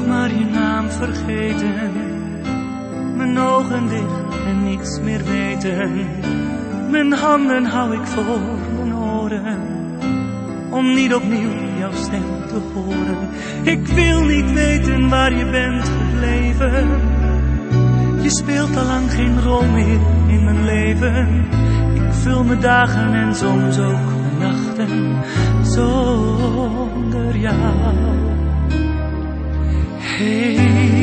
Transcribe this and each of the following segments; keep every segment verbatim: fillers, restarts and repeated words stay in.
maar je naam vergeten. Mijn ogen dicht en niets meer weten. Mijn handen hou ik voor mijn oren, om niet opnieuw jouw stem te horen. Ik wil niet weten waar je bent gebleven. Je speelt al lang geen rol meer in mijn leven. Ik vul mijn dagen en soms ook mijn nachten zonder jou. Heel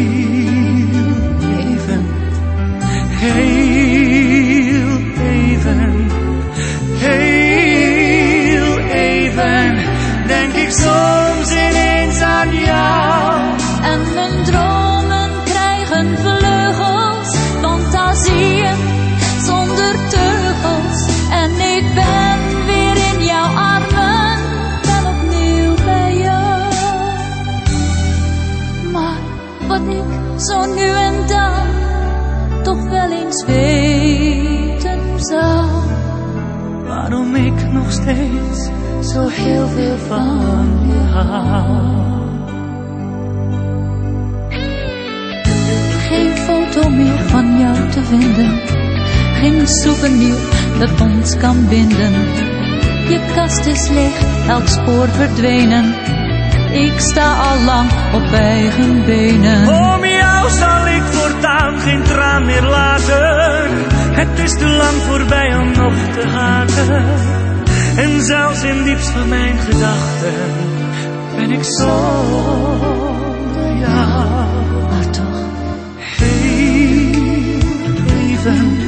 even, heel even, heel even, denk ik soms ineens aan jou. En mijn dromen krijgen vleugels, fantasieën zonder teugels. En ik ben weer in jouw armen, dan opnieuw bij jou. Maar wat ik zo nu en dan toch wel eens weten zou, waarom ik nog steeds zo heel veel van je hou. Geen foto meer van jou te vinden, geen souvenir dat ons kan binden. Je kast is leeg, elk spoor verdwenen. Ik sta al lang op eigen benen. Om jou zal ik voortaan geen traan meer laten. Het is te lang voorbij om nog te haten. En zelfs in diepst van mijn gedachten ben ik zonder jou. Maar toch, heel even,